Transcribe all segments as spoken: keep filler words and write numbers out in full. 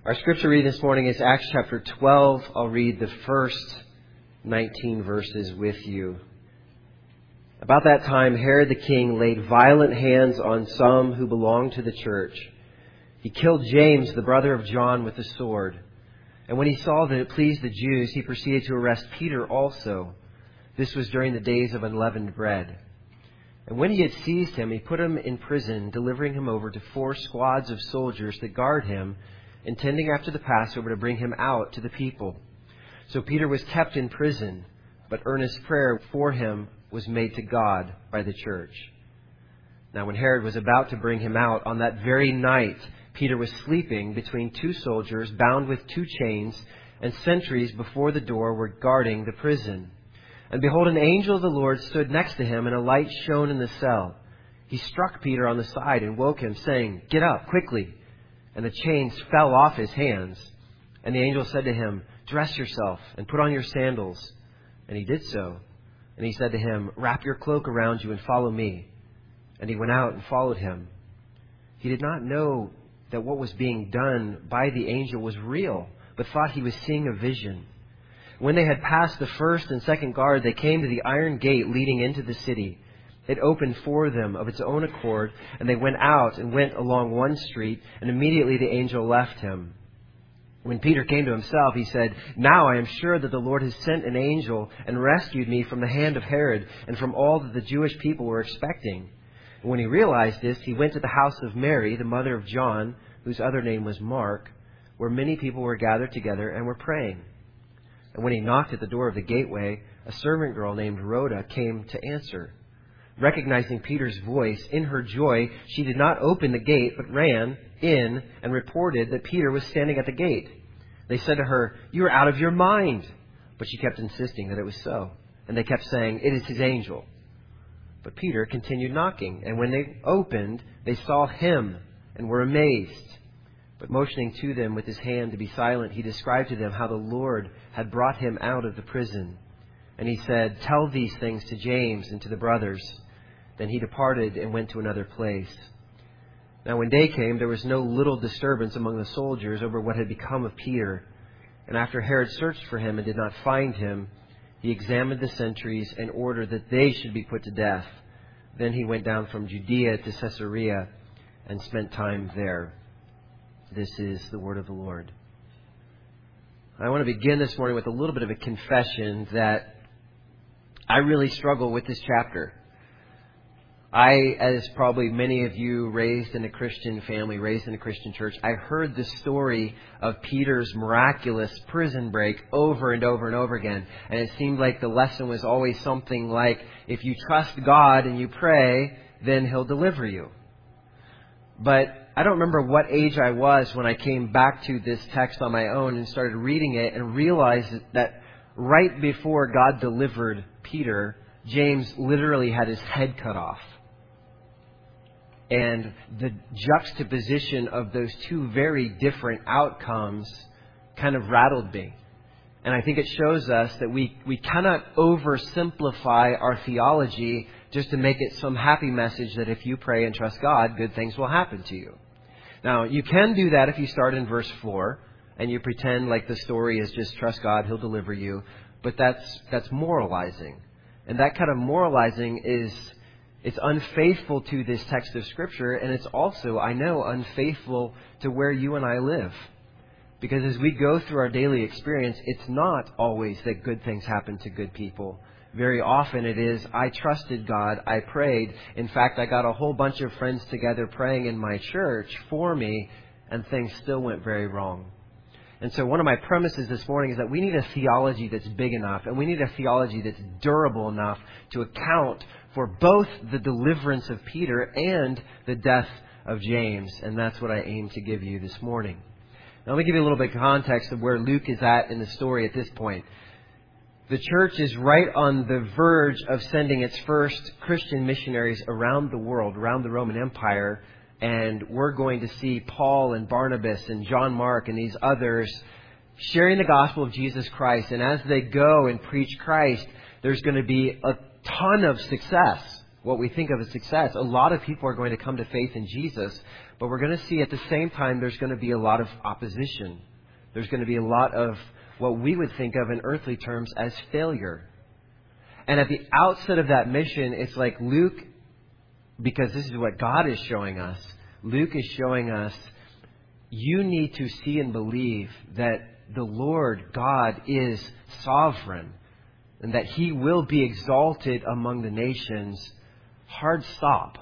Our scripture reading this morning is Acts chapter twelve. I'll read the first nineteen verses with you. About that time, Herod the king laid violent hands on some who belonged to the church. He killed James, the brother of John, with a sword. And when he saw that it pleased the Jews, he proceeded to arrest Peter also. This was during the days of unleavened bread. And when he had seized him, he put him in prison, delivering him over to four squads of soldiers that guard him, intending after the Passover to bring him out to the people. So Peter was kept in prison, but earnest prayer for him was made to God by the church. Now when Herod was about to bring him out, on that very night Peter was sleeping between two soldiers, bound with two chains, and sentries before the door were guarding the prison. And behold, an angel of the Lord stood next to him, and a light shone in the cell. He struck Peter on the side and woke him, saying, "Get up, quickly." And the chains fell off his hands. And the angel said to him, "Dress yourself and put on your sandals." And he did so. And he said to him, "Wrap your cloak around you and follow me." And he went out and followed him. He did not know that what was being done by the angel was real, but thought he was seeing a vision. When they had passed the first and second guard, they came to the iron gate leading into the city. It opened for them of its own accord, and they went out and went along one street, and immediately the angel left him. When Peter came to himself, he said, "Now I am sure that the Lord has sent an angel and rescued me from the hand of Herod and from all that the Jewish people were expecting." And when he realized this, he went to the house of Mary, the mother of John, whose other name was Mark, where many people were gathered together and were praying. And when he knocked at the door of the gateway, a servant girl named Rhoda came to answer. Recognizing Peter's voice, in her joy, she did not open the gate, but ran in and reported that Peter was standing at the gate. They said to her, "You are out of your mind." But she kept insisting that it was so. And they kept saying, "It is his angel." But Peter continued knocking. And when they opened, they saw him and were amazed. But motioning to them with his hand to be silent, he described to them how the Lord had brought him out of the prison. And he said, "Tell these things to James and to the brothers." Then he departed and went to another place. Now when day came, there was no little disturbance among the soldiers over what had become of Peter. And after Herod searched for him and did not find him, he examined the sentries and ordered that they should be put to death. Then he went down from Judea to Caesarea and spent time there. This is the word of the Lord. I want to begin this morning with a little bit of a confession that I really struggle with this chapter. I, as probably many of you raised in a Christian family, raised in a Christian church, I heard the story of Peter's miraculous prison break over and over and over again. And it seemed like the lesson was always something like, if you trust God and you pray, then He'll deliver you. But I don't remember what age I was when I came back to this text on my own and started reading it and realized that right before God delivered Peter, James literally had his head cut off. And the juxtaposition of those two very different outcomes kind of rattled me. And I think it shows us that we, we cannot oversimplify our theology just to make it some happy message that if you pray and trust God, good things will happen to you. Now, you can do that if you start in verse four and you pretend like the story is just trust God, He'll deliver you. But that's that's moralizing. And that kind of moralizing is it's unfaithful to this text of Scripture, and it's also, I know, unfaithful to where you and I live. Because as we go through our daily experience, it's not always that good things happen to good people. Very often it is, I trusted God, I prayed. In fact, I got a whole bunch of friends together praying in my church for me, and things still went very wrong. And so one of my premises this morning is that we need a theology that's big enough, and we need a theology that's durable enough to account for both the deliverance of Peter and the death of James. And that's what I aim to give you this morning. Now let me give you a little bit of context of where Luke is at in the story at this point. The church is right on the verge of sending its first Christian missionaries around the world, around the Roman Empire. And we're going to see Paul and Barnabas and John Mark and these others sharing the gospel of Jesus Christ. And as they go and preach Christ, there's going to be a ton of success. what we think of as success. A lot of people are going to come to faith in Jesus, but we're going to see at the same time there's going to be a lot of opposition. There's going to be a lot of what we would think of in earthly terms as failure. And at the outset of that mission, it's like Luke, because this is what God is showing us, Luke is showing us, you need to see and believe that the Lord God is sovereign and that He will be exalted among the nations. Hard stop.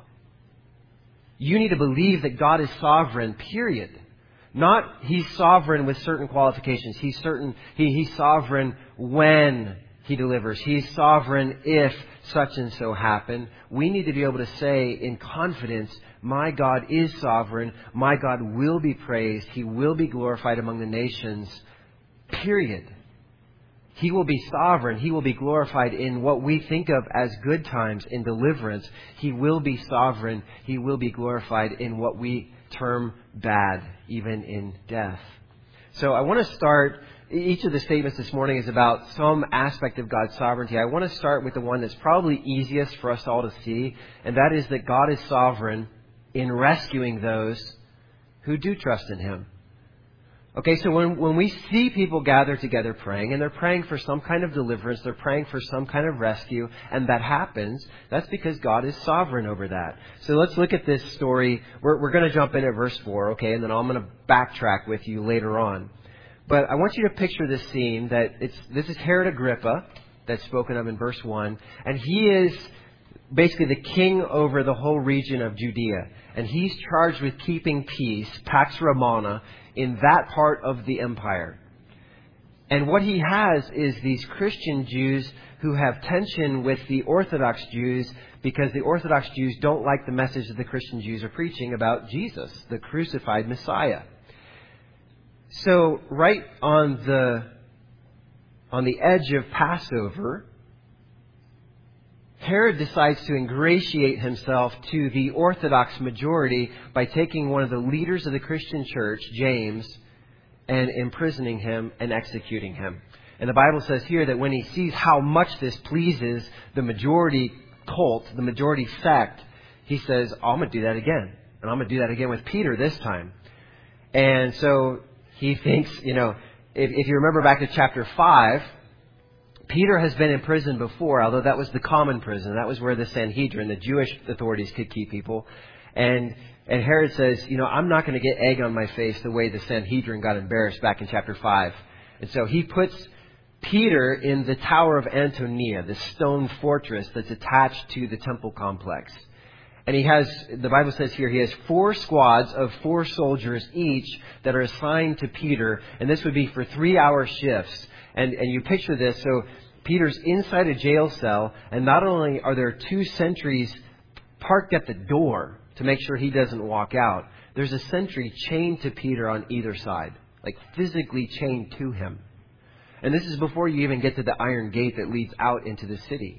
You need to believe that God is sovereign, period. Not He's sovereign with certain qualifications. He's certain. He, he's sovereign when He delivers. He's sovereign if such and so happen. We need to be able to say in confidence, my God is sovereign. My God will be praised. He will be glorified among the nations, period. He will be sovereign. He will be glorified in what we think of as good times, in deliverance. He will be sovereign. He will be glorified in what we term bad, even in death. So I want to start, each of the statements this morning is about some aspect of God's sovereignty. I want to start with the one that's probably easiest for us all to see, and that is that God is sovereign in rescuing those who do trust in Him. Okay, so when, when we see people gather together praying, and they're praying for some kind of deliverance, they're praying for some kind of rescue, and that happens, that's because God is sovereign over that. So let's look at this story. We're, we're going to jump in at verse four, okay, and then I'm going to backtrack with you later on. But I want you to picture this scene that it's, this is Herod Agrippa that's spoken of in verse one, and he is basically the king over the whole region of Judea. And he's charged with keeping peace, Pax Romana, in that part of the empire. And what he has is these Christian Jews who have tension with the Orthodox Jews because the Orthodox Jews don't like the message that the Christian Jews are preaching about Jesus, the crucified Messiah. So right on the on the edge of Passover, Herod decides to ingratiate himself to the Orthodox majority by taking one of the leaders of the Christian church, James, and imprisoning him and executing him. And the Bible says here that when he sees how much this pleases the majority cult, the majority sect, he says, oh, I'm going to do that again. And I'm going to do that again with Peter this time. And so he thinks, you know, if, if you remember back to chapter five, Peter has been in prison before, although that was the common prison. That was where the Sanhedrin, the Jewish authorities, could keep people. And and Herod says, you know, I'm not going to get egg on my face the way the Sanhedrin got embarrassed back in chapter five. And so he puts Peter in the Tower of Antonia, the stone fortress that's attached to the temple complex. And he has, the Bible says here, he has four squads of four soldiers each that are assigned to Peter. And this would be for three-hour shifts. And, and you picture this, so Peter's inside a jail cell, and not only are there two sentries parked at the door to make sure he doesn't walk out, there's a sentry chained to Peter on either side, like physically chained to him. And this is before you even get to the iron gate that leads out into the city.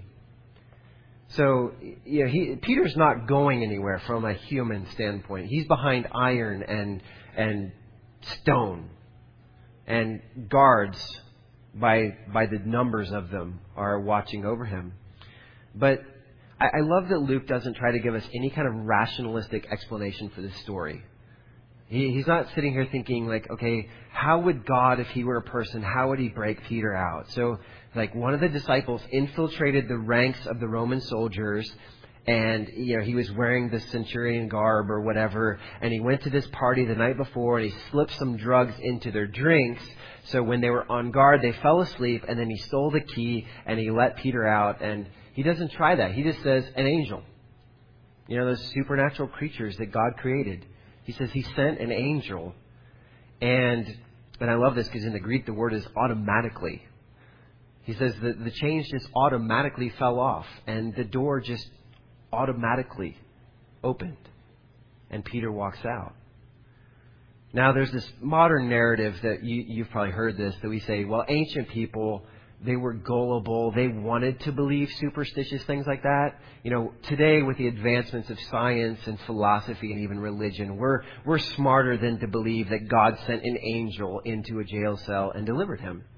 So, you know, he, Peter's not going anywhere from a human standpoint. He's behind iron and and stone, and guards by by the numbers of them are watching over him. But I, I love that Luke doesn't try to give us any kind of rationalistic explanation for this story. He, he's not sitting here thinking like, okay, how would God, if He were a person, how would He break Peter out? So, like, one of the disciples infiltrated the ranks of the Roman soldiers, and, you know, he was wearing the centurion garb or whatever, and he went to this party the night before, and he slipped some drugs into their drinks. So when they were on guard, they fell asleep, and then he stole the key, and he let Peter out. And he doesn't try that. He just says, an angel. You know, those supernatural creatures that God created. He says He sent an angel. And and I love this because in the Greek, the word is automatically. He says that the chains just automatically fell off, and the door just automatically opened, and Peter walks out. Now, there's this modern narrative that you, you've probably heard this, that we say, well, ancient people, they were gullible. They wanted to believe superstitious things like that. You know, today with the advancements of science and philosophy and even religion, we're we're smarter than to believe that God sent an angel into a jail cell and delivered him.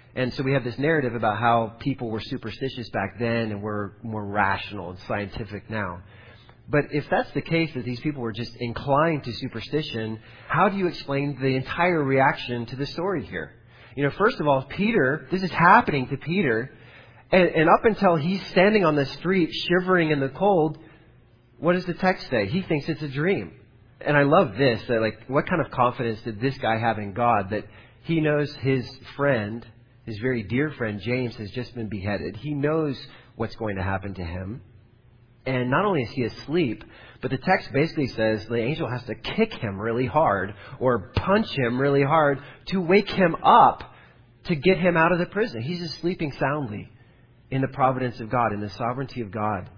And so we have this narrative about how people were superstitious back then and we're more rational and scientific now. But if that's the case, that these people were just inclined to superstition, how do you explain the entire reaction to the story here? You know, first of all, Peter, this is happening to Peter, and, and up until he's standing on the street shivering in the cold, what does the text say? He thinks it's a dream. And I love this, that like, what kind of confidence did this guy have in God that he knows his friend, his very dear friend James, has just been beheaded. He knows what's going to happen to him. And not only is he asleep, but the text basically says the angel has to kick him really hard or punch him really hard to wake him up to get him out of the prison. He's just sleeping soundly in the providence of God, in the sovereignty of God.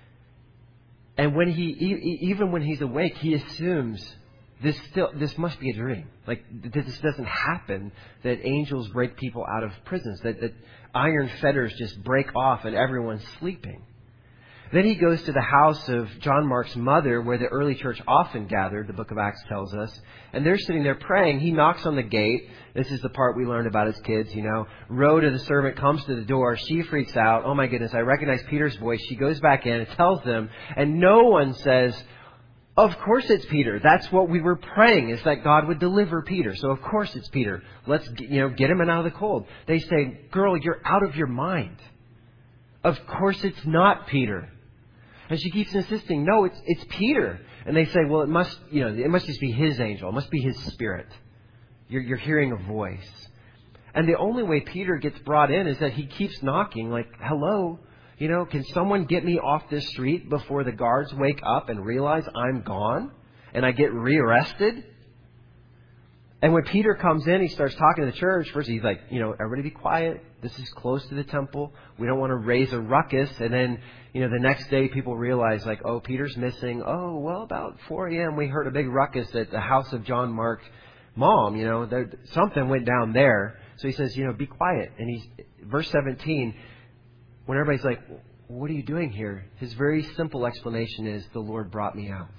And when he, even when he's awake, he assumes this still, this must be a dream. Like, this doesn't happen, that angels break people out of prisons, that, that iron fetters just break off and everyone's sleeping. Then he goes to the house of John Mark's mother, where the early church often gathered, the book of Acts tells us. And they're sitting there praying. He knocks on the gate. This is the part we learned about as kids, you know. Rhoda, the servant, comes to the door. She freaks out. Oh my goodness, I recognize Peter's voice. She goes back in and tells them. And no one says, of course it's Peter. That's what we were praying, is that God would deliver Peter. So of course it's Peter. Let's, you know, get him out of the cold. They say, girl, you're out of your mind. Of course it's not Peter. And she keeps insisting, no, it's it's Peter. And they say, well, it must, you know, it must just be his angel. It must be his spirit. You're, you're hearing a voice. And the only way Peter gets brought in is that he keeps knocking, like, hello, you know, can someone get me off this street before the guards wake up and realize I'm gone and I get rearrested? And when Peter comes in, he starts talking to the church. First, he's like, you know, everybody be quiet. This is close to the temple. We don't want to raise a ruckus. And then, you know, the next day people realize, like, oh, Peter's missing. Oh, well, about four a.m. we heard a big ruckus at the house of John Mark's mom. You know, there, something went down there. So he says, you know, be quiet. And he's, verse seventeen, when everybody's like, what are you doing here? His very simple explanation is, the Lord brought me out.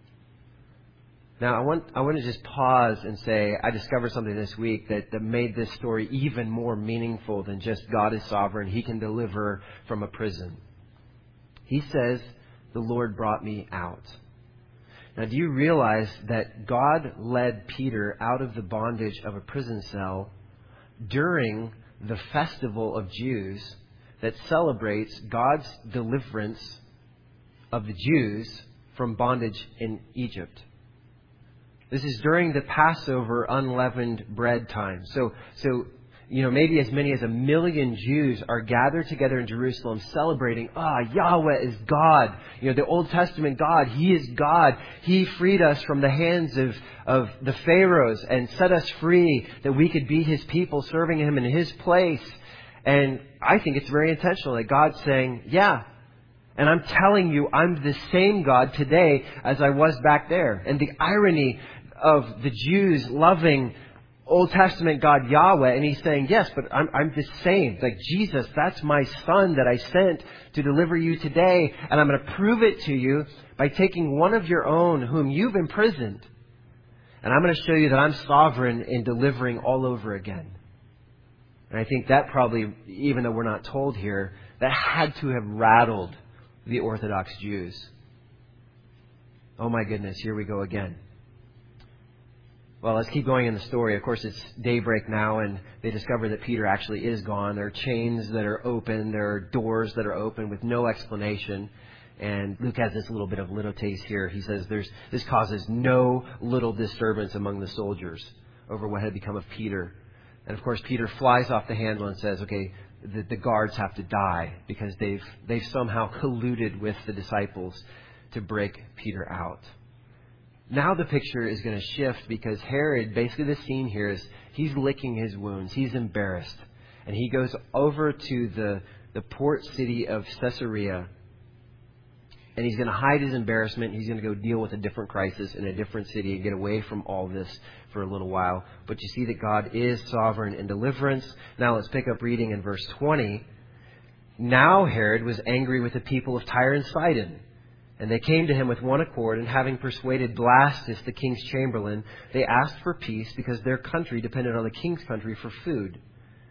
Now, I want I want to just pause and say I discovered something this week that, that made this story even more meaningful than just God is sovereign. He can deliver from a prison. He says, the Lord brought me out. Now, do you realize that God led Peter out of the bondage of a prison cell during the festival of Jews that celebrates God's deliverance of the Jews from bondage in Egypt? This is during the Passover unleavened bread time. So, so, you know, maybe as many as a million Jews are gathered together in Jerusalem celebrating, ah, Yahweh is God. You know, the Old Testament God, He is God. He freed us from the hands of, of the Pharaohs and set us free that we could be His people serving Him in His place. And I think it's very intentional that God's saying, yeah, and I'm telling you, I'm the same God today as I was back there. And the irony of the Jews loving Old Testament God Yahweh, and He's saying, yes, but I'm, I'm the same. Like Jesus, that's my Son that I sent to deliver you today. And I'm going to prove it to you by taking one of your own whom you've imprisoned. And I'm going to show you that I'm sovereign in delivering all over again. And I think that probably, even though we're not told here, that had to have rattled the Orthodox Jews. Oh my goodness, here we go again. Well, let's keep going in the story. Of course, it's daybreak now, and they discover that Peter actually is gone. There are chains that are open. There are doors that are open with no explanation. And Luke has this little bit of little taste here. He says there's this causes no little disturbance among the soldiers over what had become of Peter. And of course, Peter flies off the handle and says, okay, the, the guards have to die because they've they've somehow colluded with the disciples to break Peter out. Now the picture is going to shift because Herod, basically the scene here is he's licking his wounds. He's embarrassed. And he goes over to the, the port city of Caesarea. And he's going to hide his embarrassment. He's going to go deal with a different crisis in a different city and get away from all this for a little while. But you see that God is sovereign in deliverance. Now let's pick up reading in verse twenty. Now Herod was angry with the people of Tyre and Sidon. And they came to him with one accord, and having persuaded Blastus, the king's chamberlain, they asked for peace because their country depended on the king's country for food.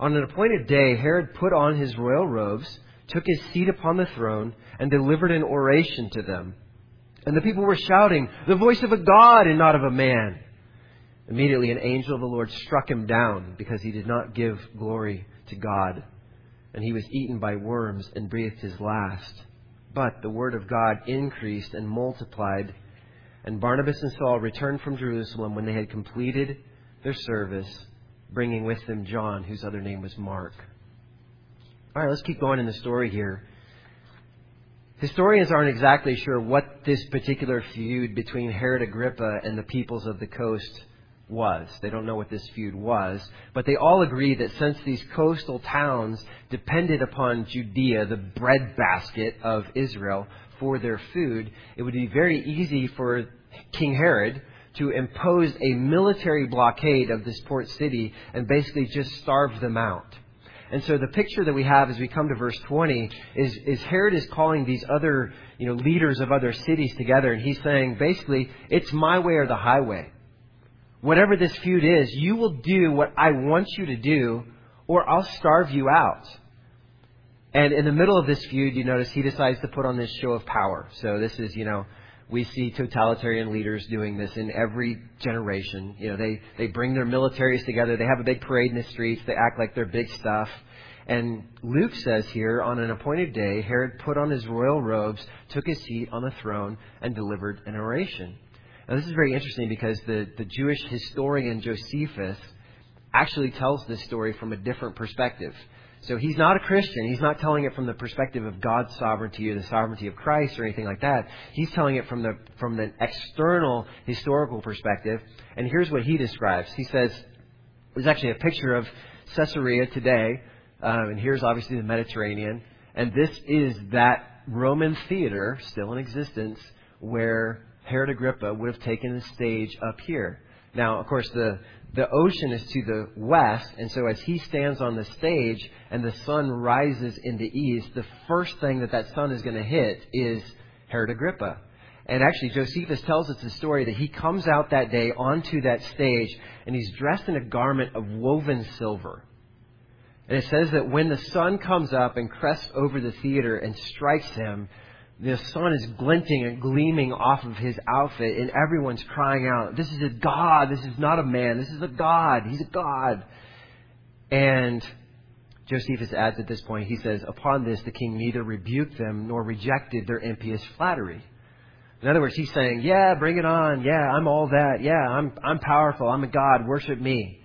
On an appointed day, Herod put on his royal robes, took his seat upon the throne, and delivered an oration to them. And the people were shouting, "The voice of a God and not of a man." Immediately an angel of the Lord struck him down because he did not give glory to God. And he was eaten by worms and breathed his last. But the word of God increased and multiplied. And Barnabas and Saul returned from Jerusalem when they had completed their service, bringing with them John, whose other name was Mark. All right, let's keep going in the story here. Historians aren't exactly sure what this particular feud between Herod Agrippa and the peoples of the coast was. They don't know what this feud was, but they all agree that since these coastal towns depended upon Judea, the breadbasket of Israel, for their food, it would be very easy for King Herod to impose a military blockade of this port city and basically just starve them out. And so the picture that we have as we come to verse twenty is, is Herod is calling these other, you know, leaders of other cities together, and he's saying, basically, it's my way or the highway. Whatever this feud is, you will do what I want you to do, or I'll starve you out. And in the middle of this feud, you notice he decides to put on this show of power. So this is, you know, we see totalitarian leaders doing this in every generation. You know, they, they bring their militaries together. They have a big parade in the streets. They act like they're big stuff. And Luke says here, on an appointed day, Herod put on his royal robes, took his seat on the throne, and delivered an oration. Now, this is very interesting because the, the Jewish historian Josephus actually tells this story from a different perspective. So he's not a Christian. He's not telling it from the perspective of God's sovereignty or the sovereignty of Christ or anything like that. He's telling it from the from the external historical perspective. And here's what he describes. He says, there's actually a picture of Caesarea today. Um, and here's obviously the Mediterranean. And this is that Roman theater, still in existence, where Herod Agrippa would have taken the stage up here. Now, of course, the, the ocean is to the west, and so as he stands on the stage and the sun rises in the east, the first thing that that sun is going to hit is Herod Agrippa. And actually, Josephus tells us the story that he comes out that day onto that stage, and he's dressed in a garment of woven silver. And it says that when the sun comes up and crests over the theater and strikes him, the sun is glinting and gleaming off of his outfit, and everyone's crying out, "This is a god. This is not a man. This is a god. He's a god." And Josephus adds at this point, he says, "Upon this, the king neither rebuked them nor rejected their impious flattery." In other words, he's saying, "Yeah, bring it on. Yeah, I'm all that. Yeah, I'm I'm powerful. I'm a god. Worship me."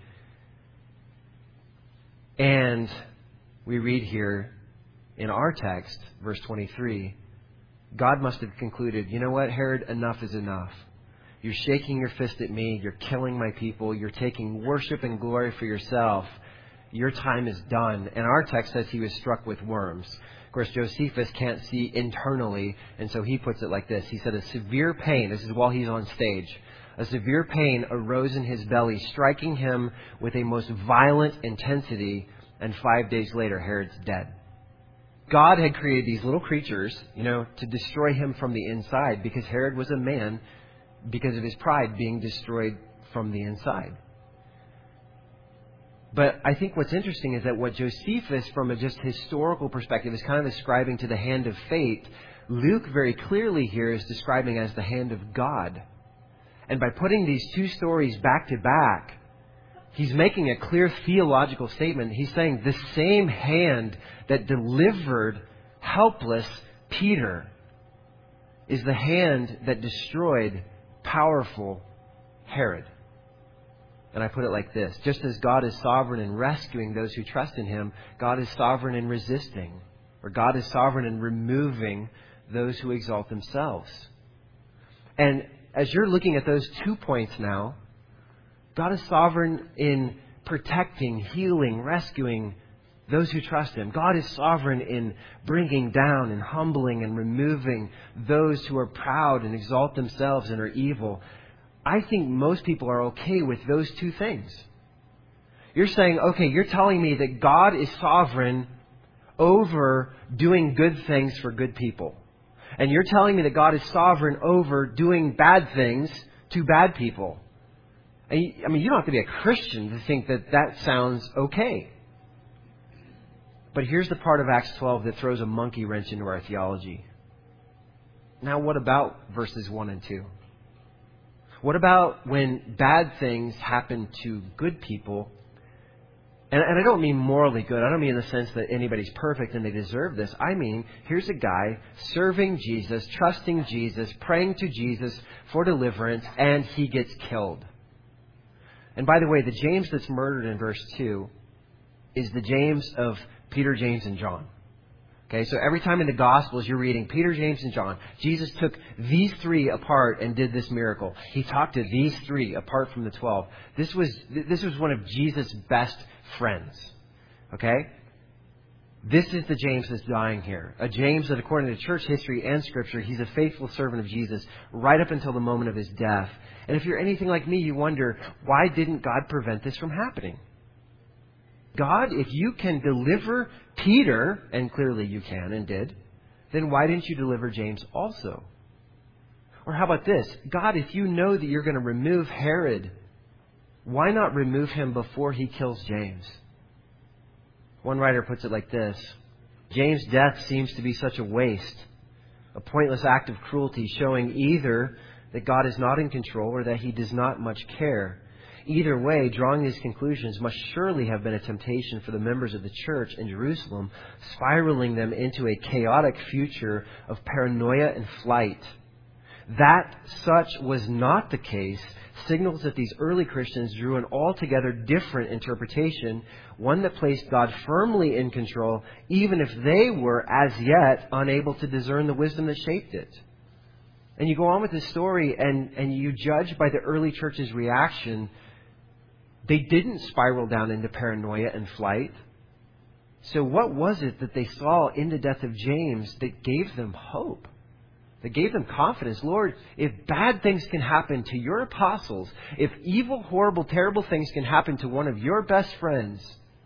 And we read here in our text, verse twenty-three, God must have concluded, you know what, Herod, enough is enough. You're shaking your fist at me. You're killing my people. You're taking worship and glory for yourself. Your time is done. And our text says he was struck with worms. Of course, Josephus can't see internally, and so he puts it like this. He said, a severe pain, this is while he's on stage, a severe pain arose in his belly, striking him with a most violent intensity, and five days later, Herod's dead. God had created these little creatures, you know, to destroy him from the inside, because Herod was a man, because of his pride, being destroyed from the inside. But I think what's interesting is that what Josephus, from a just historical perspective, is kind of ascribing to the hand of fate, Luke very clearly here is describing as the hand of God. And by putting these two stories back to back, he's making a clear theological statement. He's saying the same hand that delivered helpless Peter is the hand that destroyed powerful Herod. And I put it like this. Just as God is sovereign in rescuing those who trust in him, God is sovereign in resisting, or God is sovereign in removing those who exalt themselves. And as you're looking at those two points now, God is sovereign in protecting, healing, rescuing those who trust him. God is sovereign in bringing down and humbling and removing those who are proud and exalt themselves and are evil. I think most people are okay with those two things. You're saying, okay, you're telling me that God is sovereign over doing good things for good people. And you're telling me that God is sovereign over doing bad things to bad people. And, I mean, you don't have to be a Christian to think that that sounds okay. But here's the part of Acts twelve that throws a monkey wrench into our theology. Now, what about verses one and two? What about when bad things happen to good people? And, and I don't mean morally good. I don't mean in the sense that anybody's perfect and they deserve this. I mean, here's a guy serving Jesus, trusting Jesus, praying to Jesus for deliverance, and he gets killed. And by the way, the James that's murdered in verse two is the James of Peter, James, and John. Okay, so every time in the Gospels you're reading Peter, James, and John, Jesus took these three apart and did this miracle. He talked to these three apart from the twelve. This was this was one of Jesus' best friends. Okay? This is the James that's dying here. A James that, according to church history and Scripture, he's a faithful servant of Jesus right up until the moment of his death. And if you're anything like me, you wonder, why didn't God prevent this from happening? God, if you can deliver Peter, and clearly you can and did, then why didn't you deliver James also? Or how about this? God, if you know that you're going to remove Herod, why not remove him before he kills James? One writer puts it like this: James' death seems to be such a waste, a pointless act of cruelty, showing either that God is not in control or that he does not much care. Either way, drawing these conclusions must surely have been a temptation for the members of the church in Jerusalem, spiraling them into a chaotic future of paranoia and flight. That such was not the case signals that these early Christians drew an altogether different interpretation, one that placed God firmly in control, even if they were as yet unable to discern the wisdom that shaped it. And you go on with the story and, and you judge by the early church's reaction. They didn't spiral down into paranoia and flight. So what was it that they saw in the death of James that gave them hope? That gave them confidence? Lord, if bad things can happen to your apostles, if evil, horrible, terrible things can happen to one of your best friends,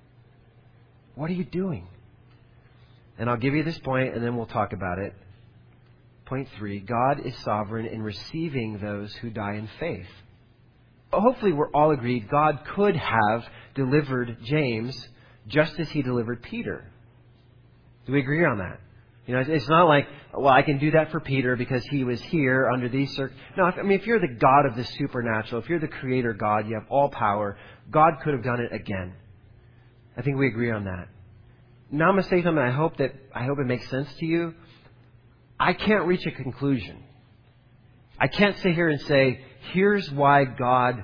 what are you doing? And I'll give you this point and then we'll talk about it. Point three, God is sovereign in receiving those who die in faith. Hopefully we're all agreed God could have delivered James just as he delivered Peter. Do we agree on that? You know, it's not like, well, I can do that for Peter because he was here under these circumstances. No, I mean, if you're the God of the supernatural, if you're the creator God, you have all power, God could have done it again. I think we agree on that. Now I'm going to say something I hope that I hope it makes sense to you. I can't reach a conclusion. I can't sit here and say, here's why God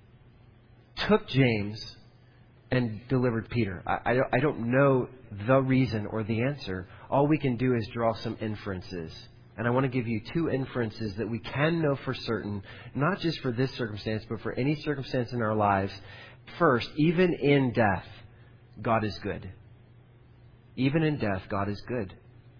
took James and delivered Peter. I, I, don't, I don't know the reason or the answer. All we can do is draw some inferences. And I want to give you two inferences that we can know for certain, not just for this circumstance, but for any circumstance in our lives. First, even in death, God is good. Even in death, God is good.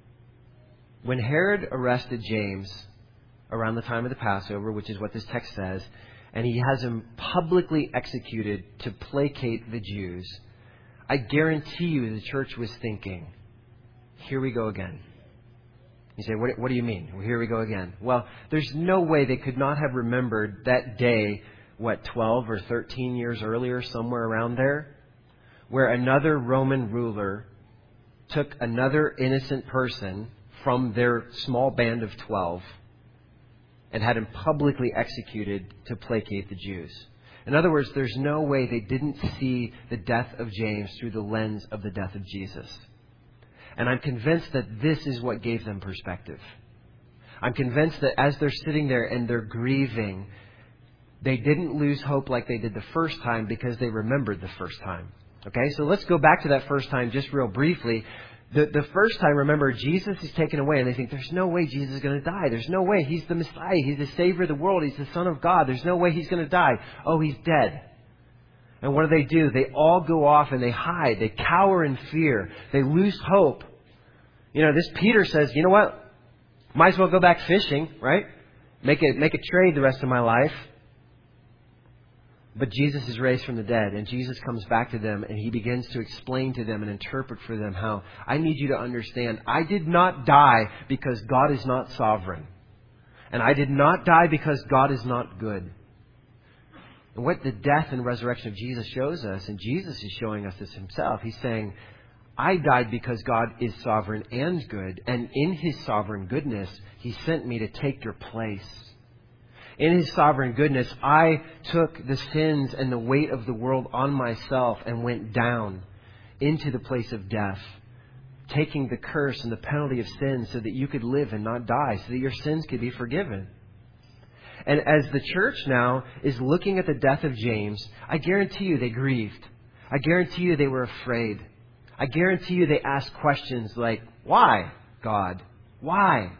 When Herod arrested James around the time of the Passover, which is what this text says, and he has him publicly executed to placate the Jews, I guarantee you the church was thinking, here we go again. You say, what, what do you mean? Well, here we go again. Well, there's no way they could not have remembered that day, what, twelve or thirteen years earlier, somewhere around there, where another Roman ruler took another innocent person from their small band of twelve and had him publicly executed to placate the Jews. In other words, there's no way they didn't see the death of James through the lens of the death of Jesus. And I'm convinced that this is what gave them perspective. I'm convinced that as they're sitting there and they're grieving, they didn't lose hope like they did the first time because they remembered the first time. Okay, so let's go back to that first time just real briefly. The, the first time, remember, Jesus is taken away and they think, there's no way Jesus is going to die. There's no way. He's the Messiah. He's the Savior of the world. He's the Son of God. There's no way he's going to die. Oh, he's dead. And what do they do? They all go off and they hide. They cower in fear. They lose hope. You know, this Peter says, you know what? Might as well go back fishing, right? Make a, make a trade the rest of my life. But Jesus is raised from the dead, and Jesus comes back to them, and he begins to explain to them and interpret for them how, I need you to understand, I did not die because God is not sovereign. And I did not die because God is not good. And what the death and resurrection of Jesus shows us, and Jesus is showing us this himself, he's saying, I died because God is sovereign and good, and in His sovereign goodness, He sent me to take your place. In His sovereign goodness, I took the sins and the weight of the world on myself and went down into the place of death, taking the curse and the penalty of sin so that you could live and not die, so that your sins could be forgiven. And as the church now is looking at the death of James, I guarantee you they grieved. I guarantee you they were afraid. I guarantee you they asked questions like, why, God? Why?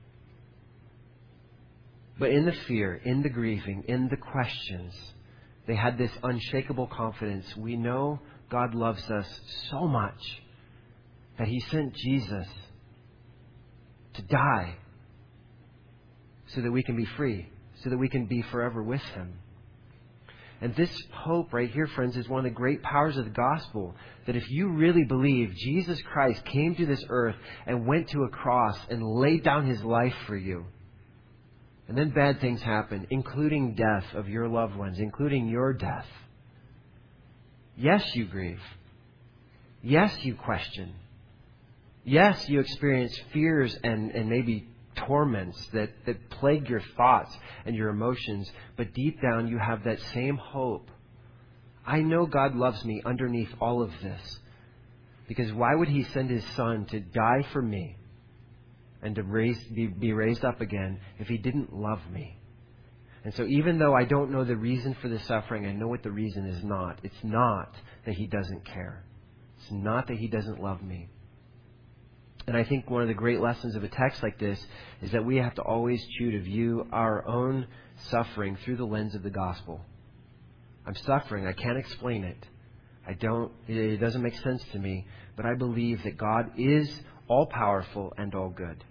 But in the fear, in the grieving, in the questions, they had this unshakable confidence. We know God loves us so much that He sent Jesus to die so that we can be free, so that we can be forever with Him. And this hope right here, friends, is one of the great powers of the gospel. That if you really believe Jesus Christ came to this earth and went to a cross and laid down His life for you, and then bad things happen, including death of your loved ones, including your death. Yes, you grieve. Yes, you question. Yes, you experience fears and, and maybe torments that, that plague your thoughts and your emotions. But deep down, you have that same hope. I know God loves me underneath all of this. Because why would He send His Son to die for me and to raise, be, be raised up again if He didn't love me? And so even though I don't know the reason for the suffering, I know what the reason is not. It's not that He doesn't care. It's not that He doesn't love me. And I think one of the great lessons of a text like this is that we have to always choose to view our own suffering through the lens of the gospel. I'm suffering. I can't explain it. I don't, it doesn't make sense to me. But I believe that God is all-powerful and all-good.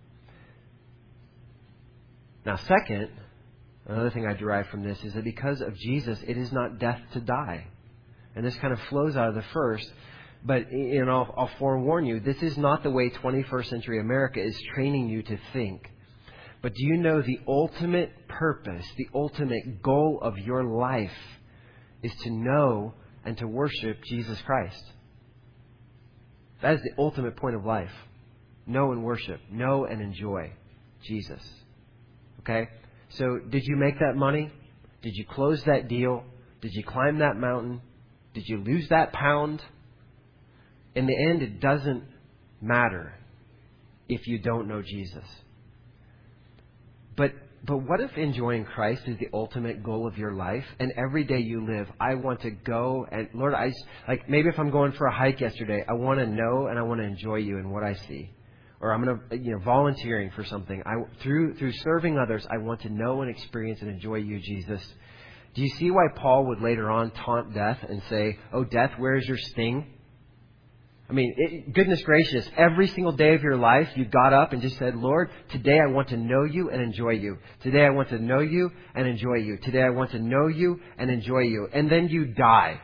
Now, second, another thing I derive from this is that because of Jesus, it is not death to die. And this kind of flows out of the first. But you know, I'll, I'll forewarn you, this is not the way twenty-first century America is training you to think. But do you know the ultimate purpose, the ultimate goal of your life is to know and to worship Jesus Christ? That is the ultimate point of life. Know and worship. Know and enjoy Jesus. Okay? So did you make that money? Did you close that deal? Did you climb that mountain? Did you lose that pound? In the end, it doesn't matter if you don't know Jesus. But but what if enjoying Christ is the ultimate goal of your life, and every day you live, I want to go and Lord, I like maybe if I'm going for a hike yesterday, I want to know and I want to enjoy you in what I see, or I'm going to you know volunteering for something. I through through serving others, I want to know and experience and enjoy you, Jesus. Do you see why Paul would later on taunt death and say, "Oh, death, where is your sting?" I mean, it, goodness gracious, every single day of your life, you got up and just said, Lord, today I want to know you and enjoy you. Today I want to know you and enjoy you. Today I want to know you and enjoy you. And then you die.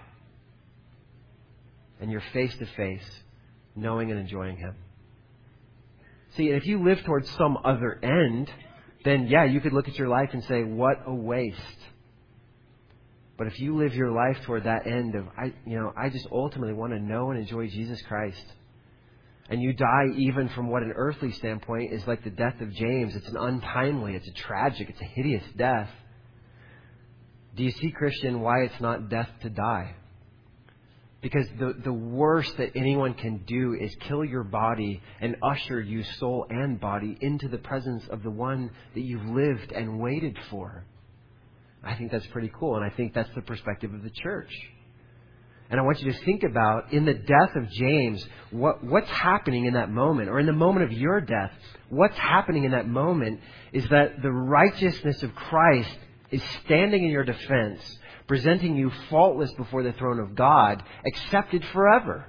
And you're face to face, knowing and enjoying Him. See, if you live towards some other end, then yeah, you could look at your life and say, what a waste. But if you live your life toward that end of, I, you know, I just ultimately want to know and enjoy Jesus Christ, and you die even from what an earthly standpoint is like the death of James. It's an untimely, it's a tragic, it's a hideous death. Do you see, Christian, why it's not death to die? Because the, the worst that anyone can do is kill your body and usher you, soul and body, into the presence of the one that you've lived and waited for. I think that's pretty cool, and I think that's the perspective of the church. And I want you to think about, in the death of James, what, what's happening in that moment, or in the moment of your death, what's happening in that moment is that the righteousness of Christ is standing in your defense, presenting you faultless before the throne of God, accepted forever.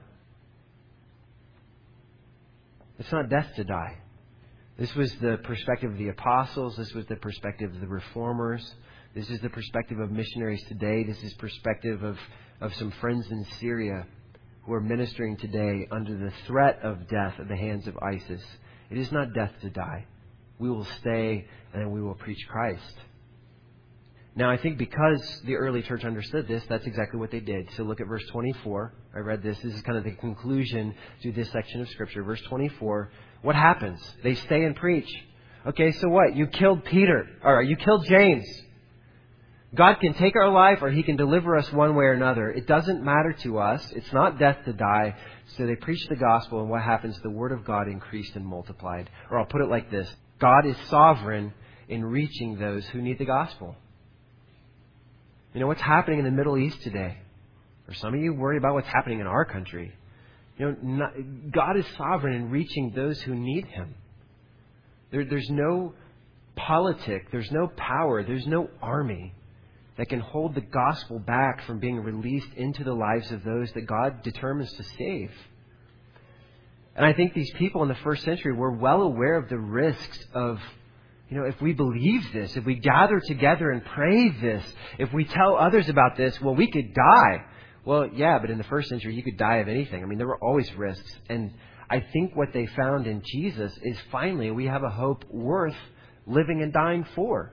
It's not death to die. This was the perspective of the apostles. This was the perspective of the reformers. This is the perspective of missionaries today. This is perspective of, of some friends in Syria who are ministering today under the threat of death at the hands of ISIS. It is not death to die. We will stay and we will preach Christ. Now, I think because the early church understood this, that's exactly what they did. So look at verse twenty-four. I read this. This is kind of the conclusion to this section of Scripture. Verse twenty-four. What happens? They stay and preach. Okay, so what? You killed Peter. Or you killed James. God can take our life or He can deliver us one way or another. It doesn't matter to us. It's not death to die. So they preached the gospel, and what happens? The word of God increased and multiplied. Or I'll put it like this. God is sovereign in reaching those who need the gospel. You know what's happening in the Middle East today? Or some of you worry about what's happening in our country. You know, not, God is sovereign in reaching those who need Him. There, there's no politic, there's no power, there's no army that can hold the gospel back from being released into the lives of those that God determines to save. And I think these people in the first century were well aware of the risks of, you know, if we believe this, if we gather together and pray this, if we tell others about this, well, we could die. Well, yeah, but in the first century, you could die of anything. I mean, there were always risks. And I think what they found in Jesus is finally we have a hope worth living and dying for.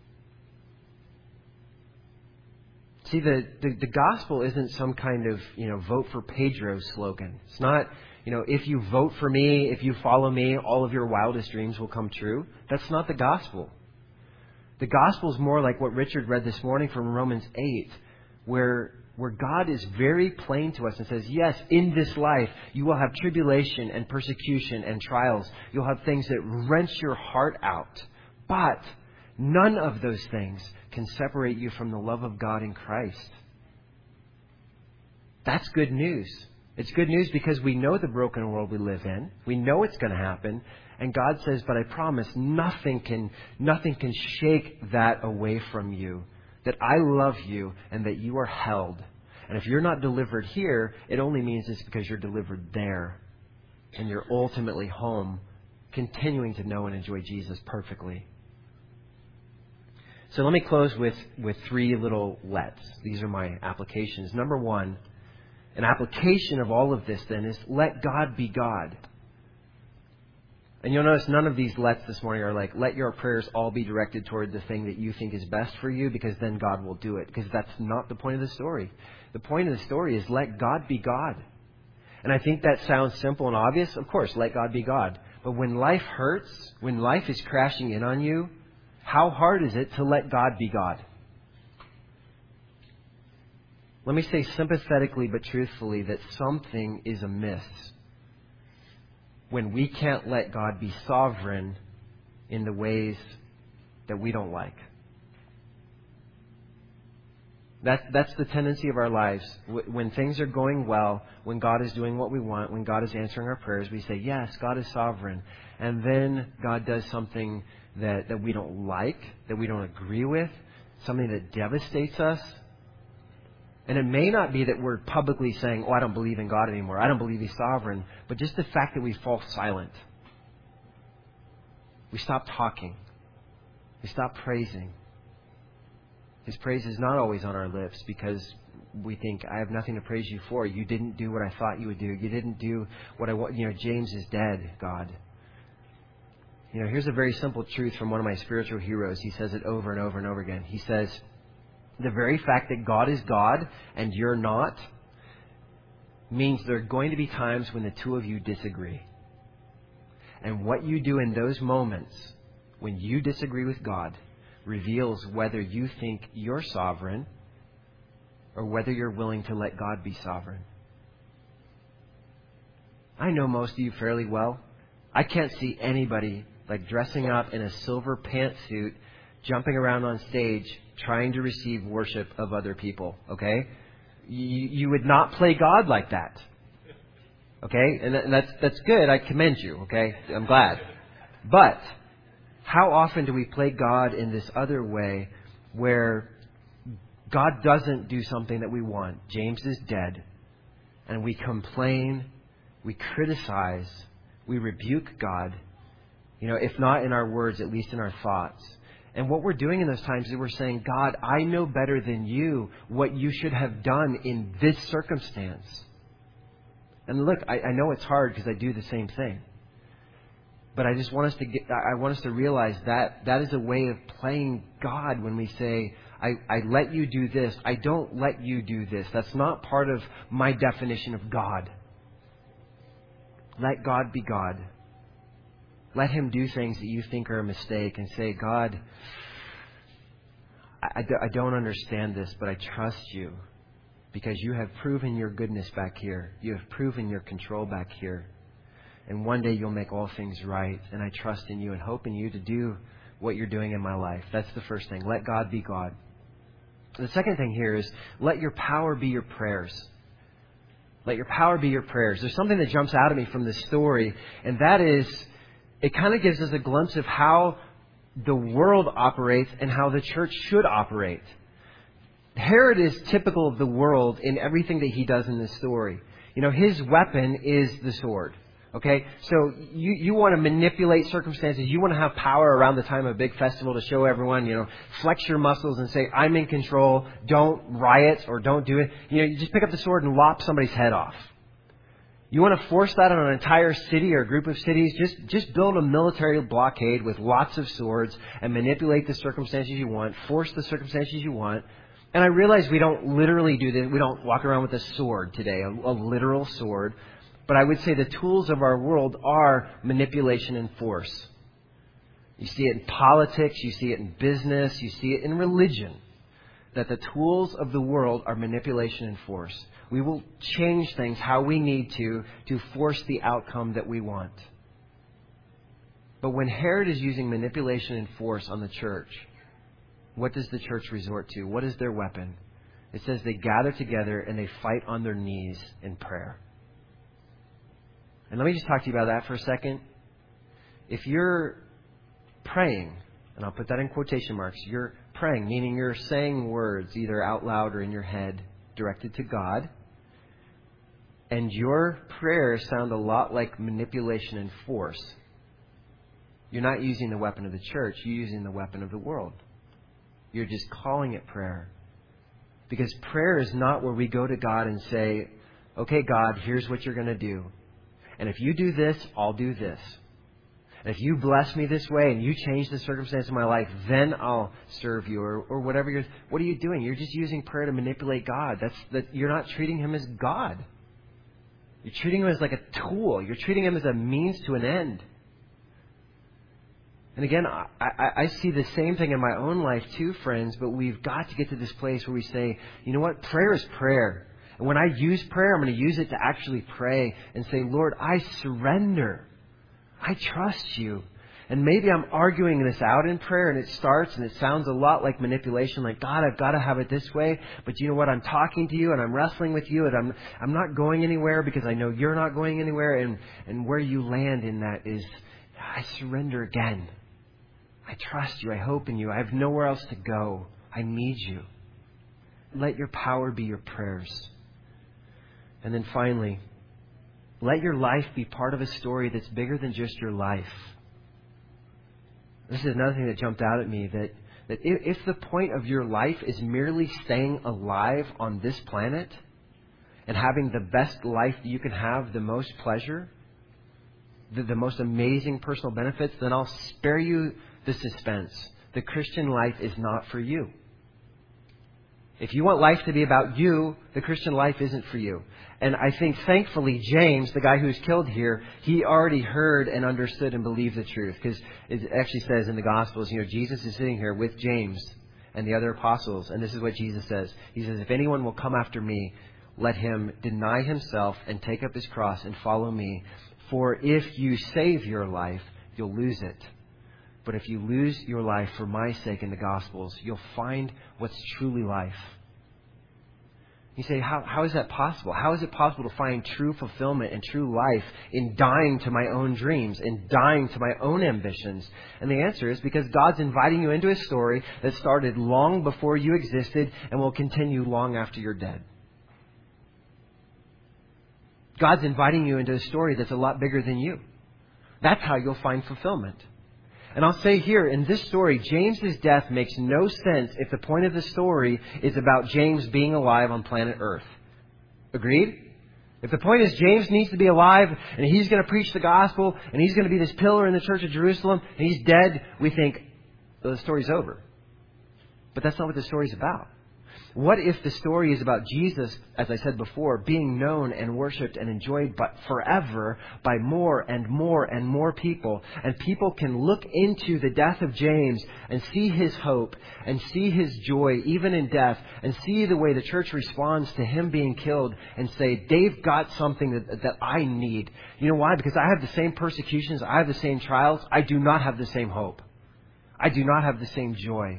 See, the, the, the gospel isn't some kind of, you know, vote for Pedro slogan. It's not, you know, if you vote for me, if you follow me, all of your wildest dreams will come true. That's not the gospel. The gospel is more like what Richard read this morning from Romans eight, where, where God is very plain to us and says, yes, in this life you will have tribulation and persecution and trials. You'll have things that wrench your heart out. But none of those things can separate you from the love of God in Christ. That's good news. It's good news because we know the broken world we live in. We know it's going to happen. And God says, but I promise nothing can, nothing can shake that away from you. That I love you and that you are held. And if you're not delivered here, it only means it's because you're delivered there. And you're ultimately home, continuing to know and enjoy Jesus perfectly. So let me close with, with three little lets. These are my applications. Number one, an application of all of this then is let God be God. And you'll notice none of these lets this morning are like, let your prayers all be directed toward the thing that you think is best for you because then God will do it. Because that's not the point of the story. The point of the story is let God be God. And I think that sounds simple and obvious. Of course, let God be God. But when life hurts, when life is crashing in on you, how hard is it to let God be God? Let me say sympathetically but truthfully that something is amiss when we can't let God be sovereign in the ways that we don't like. That, that's the tendency of our lives. When things are going well, when God is doing what we want, when God is answering our prayers, we say, yes, God is sovereign. And then God does something that, that we don't like, that we don't agree with, something that devastates us. And it may not be that we're publicly saying, oh, I don't believe in God anymore. I don't believe He's sovereign. But just the fact that we fall silent. We stop talking. We stop praising. His praise is not always on our lips because we think, I have nothing to praise you for. You didn't do what I thought you would do. You didn't do what I want. You know, James is dead, God. You know, here's a very simple truth from one of my spiritual heroes. He says it over and over and over again. He says, the very fact that God is God and you're not means there are going to be times when the two of you disagree. And what you do in those moments when you disagree with God reveals whether you think you're sovereign or whether you're willing to let God be sovereign. I know most of you fairly well. I can't see anybody like dressing up in a silver pantsuit, jumping around on stage, trying to receive worship of other people, okay? You, you would not play God like that, okay? And, that, and that's that's good. I commend you, okay? I'm glad. But how often do we play God in this other way where God doesn't do something that we want? James is dead. And we complain, we criticize, we rebuke God. You know, if not in our words, at least in our thoughts. And what we're doing in those times is we're saying, God, I know better than you what you should have done in this circumstance. And look, I, I know it's hard because I do the same thing. But I just want us to get, I want us to realize that that is a way of playing God when we say, I, I let you do this. I don't let you do this. That's not part of my definition of God. Let God be God. Let Him do things that you think are a mistake and say, God, I, I don't understand this, but I trust you because you have proven your goodness back here. You have proven your control back here. And one day you'll make all things right. And I trust in you and hope in you to do what you're doing in my life. That's the first thing. Let God be God. The second thing here is let your power be your prayers. Let your power be your prayers. There's something that jumps out at me from this story, and that is it kind of gives us a glimpse of how the world operates and how the church should operate. Herod is typical of the world in everything that he does in this story. You know, his weapon is the sword. Okay, so you, you want to manipulate circumstances. You want to have power around the time of a big festival to show everyone, you know, flex your muscles and say, I'm in control. Don't riot or don't do it. You know, you just pick up the sword and lop somebody's head off. You want to force that on an entire city or a group of cities? Just, just build a military blockade with lots of swords and manipulate the circumstances you want. Force the circumstances you want. And I realize we don't literally do this. We don't walk around with a sword today, a, a literal sword. But I would say the tools of our world are manipulation and force. You see it in politics, you see it in business, you see it in religion. That the tools of the world are manipulation and force. We will change things how we need to to force the outcome that we want. But when Herod is using manipulation and force on the church, what does the church resort to? What is their weapon? It says they gather together and they fight on their knees in prayer. And let me just talk to you about that for a second. If you're praying, and I'll put that in quotation marks, you're praying, meaning you're saying words either out loud or in your head directed to God, and your prayers sound a lot like manipulation and force, you're not using the weapon of the church, you're using the weapon of the world. You're just calling it prayer. Because prayer is not where we go to God and say, okay, God, here's what you're going to do. And if you do this, I'll do this. And if you bless me this way and you change the circumstance of my life, then I'll serve you. Or, or whatever you're... What are you doing? You're just using prayer to manipulate God. That's that. You're not treating Him as God. You're treating Him as like a tool. You're treating Him as a means to an end. And again, I, I, I see the same thing in my own life too, friends. But we've got to get to this place where we say, you know what? Prayer is prayer. And when I use prayer, I'm going to use it to actually pray and say, Lord, I surrender. I trust you. And maybe I'm arguing this out in prayer and it starts and it sounds a lot like manipulation, like, God, I've got to have it this way. But you know what? I'm talking to you and I'm wrestling with you and I'm I'm not going anywhere because I know you're not going anywhere. And, and where you land in that is, I surrender again. I trust you. I hope in you. I have nowhere else to go. I need you. Let your power be your prayers. And then finally, let your life be part of a story that's bigger than just your life. This is another thing that jumped out at me, that, that if, if the point of your life is merely staying alive on this planet and having the best life that you can have, the most pleasure, the, the most amazing personal benefits, then I'll spare you the suspense. The Christian life is not for you. If you want life to be about you, the Christian life isn't for you. And I think, thankfully, James, the guy who's killed here, he already heard and understood and believed the truth. Because it actually says in the Gospels, you know, Jesus is sitting here with James and the other apostles. And this is what Jesus says. He says, if anyone will come after me, let him deny himself and take up his cross and follow me. For if you save your life, you'll lose it. But if you lose your life for my sake in the Gospels, you'll find what's truly life. You say, how, how is that possible? How is it possible to find true fulfillment and true life in dying to my own dreams, in dying to my own ambitions? And the answer is because God's inviting you into a story that started long before you existed and will continue long after you're dead. God's inviting you into a story that's a lot bigger than you. That's how you'll find fulfillment. And I'll say here, in this story, James's death makes no sense if the point of the story is about James being alive on planet Earth. Agreed? If the point is James needs to be alive and he's going to preach the gospel and he's going to be this pillar in the church of Jerusalem and he's dead, we think, well, the story's over. But that's not what the story's about. What if the story is about Jesus, as I said before, being known and worshipped and enjoyed but forever by more and more and more people, and people can look into the death of James and see his hope and see his joy even in death and see the way the church responds to him being killed and say, they've got something that, that I need. You know why? Because I have the same persecutions, I have the same trials, I do not have the same hope. I do not have the same joy.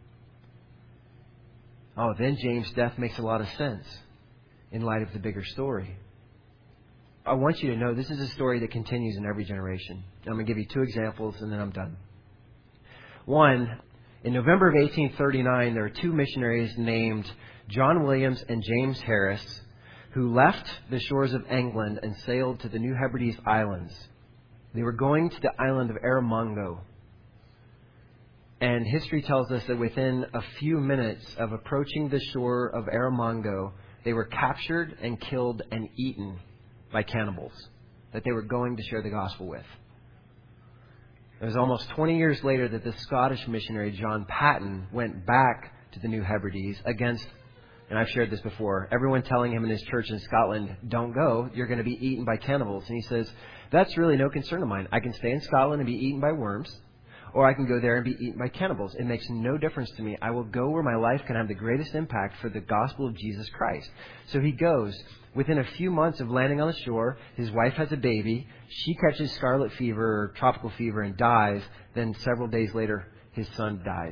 Oh, then James' death makes a lot of sense in light of the bigger story. I want you to know this is a story that continues in every generation. I'm going to give you two examples and then I'm done. One, in November of eighteen thirty-nine, there were two missionaries named John Williams and James Harris who left the shores of England and sailed to the New Hebrides Islands. They were going to the island of Erromango. And history tells us that within a few minutes of approaching the shore of Erromango, they were captured and killed and eaten by cannibals that they were going to share the gospel with. It was almost twenty years later that the Scottish missionary John Paton went back to the New Hebrides against, and I've shared this before, everyone telling him in his church in Scotland, don't go, you're going to be eaten by cannibals. And he says, that's really no concern of mine. I can stay in Scotland and be eaten by worms. Or I can go there and be eaten by cannibals. It makes no difference to me. I will go where my life can have the greatest impact for the gospel of Jesus Christ. So he goes. Within a few months of landing on the shore, his wife has a baby. She catches scarlet fever or tropical fever and dies. Then several days later, his son dies.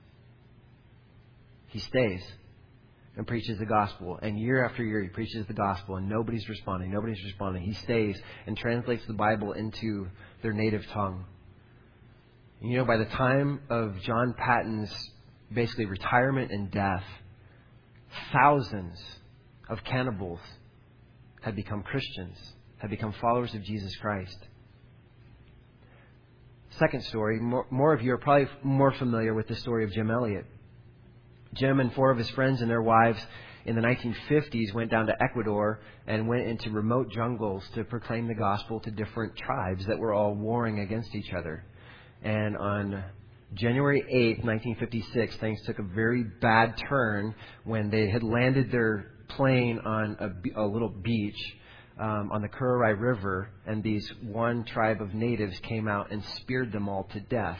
He stays and preaches the gospel. And year after year, he preaches the gospel. And nobody's responding. Nobody's responding. He stays and translates the Bible into their native tongue. You know, by the time of John Paton's basically retirement and death, thousands of cannibals had become Christians, had become followers of Jesus Christ. Second story, more, more of you are probably more familiar with the story of Jim Elliot. Jim and four of his friends and their wives in the nineteen fifties went down to Ecuador and went into remote jungles to proclaim the gospel to different tribes that were all warring against each other. And on January eighth, nineteen fifty-six, things took a very bad turn when they had landed their plane on a, a little beach um, on the Kururai River, and these one tribe of natives came out and speared them all to death.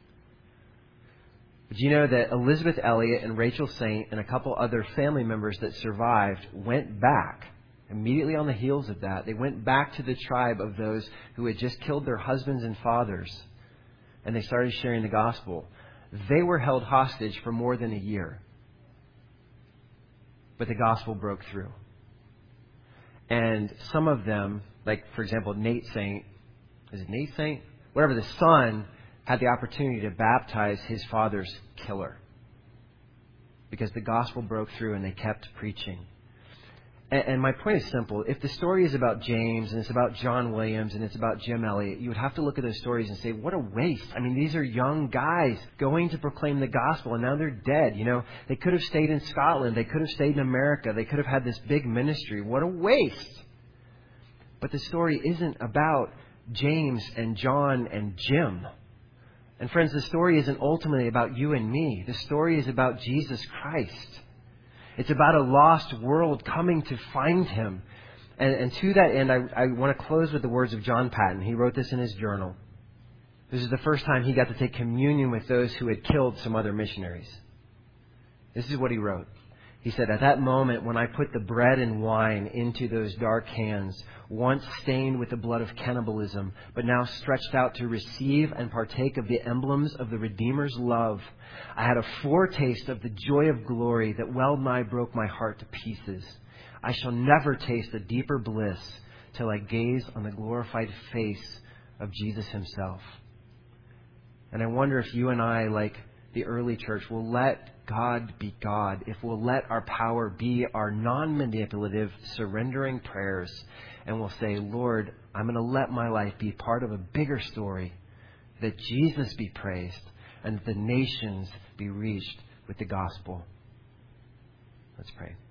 But you know that Elizabeth Elliot and Rachel Saint and a couple other family members that survived went back. Immediately on the heels of that, they went back to the tribe of those who had just killed their husbands and fathers. And they started sharing the gospel. They were held hostage for more than a year. But the gospel broke through. And some of them, like, for example, Nate Saint, is it Nate Saint? Whatever, the son had the opportunity to baptize his father's killer. Because the gospel broke through and they kept preaching. And my point is simple. If the story is about James and it's about John Williams and it's about Jim Elliot, you would have to look at those stories and say, what a waste. I mean, these are young guys going to proclaim the gospel and now they're dead. You know, they could have stayed in Scotland. They could have stayed in America. They could have had this big ministry. What a waste. But the story isn't about James and John and Jim. And friends, the story isn't ultimately about you and me. The story is about Jesus Christ. It's about a lost world coming to find him. And, and to that end, I, I want to close with the words of John Paton. He wrote this in his journal. This is the first time he got to take communion with those who had killed some other missionaries. This is what he wrote. He said, at that moment when I put the bread and wine into those dark hands, once stained with the blood of cannibalism, but now stretched out to receive and partake of the emblems of the Redeemer's love, I had a foretaste of the joy of glory that well nigh broke my heart to pieces. I shall never taste a deeper bliss till I gaze on the glorified face of Jesus himself. And I wonder if you and I, like the early church, will let God be God, if we'll let our power be our non-manipulative, surrendering prayers, and we'll say, Lord, I'm going to let my life be part of a bigger story, that Jesus be praised and the nations be reached with the gospel. Let's pray.